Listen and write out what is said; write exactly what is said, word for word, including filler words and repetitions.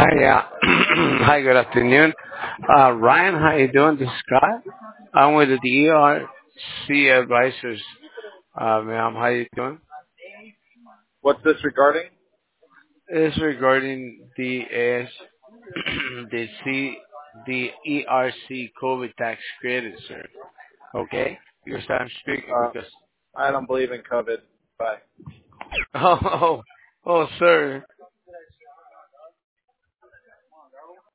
Hi, uh, hi, good afternoon. Uh, Ryan, how you doing? This is Scott. I'm with the E R C Advisors. Uh, ma'am, how you doing? What's this regarding? It's regarding the AS, the C, the E R C COVID tax credit, sir. Okay? Because I'm speaking Uh, because, I don't believe in COVID. Bye. oh, oh, oh, sir.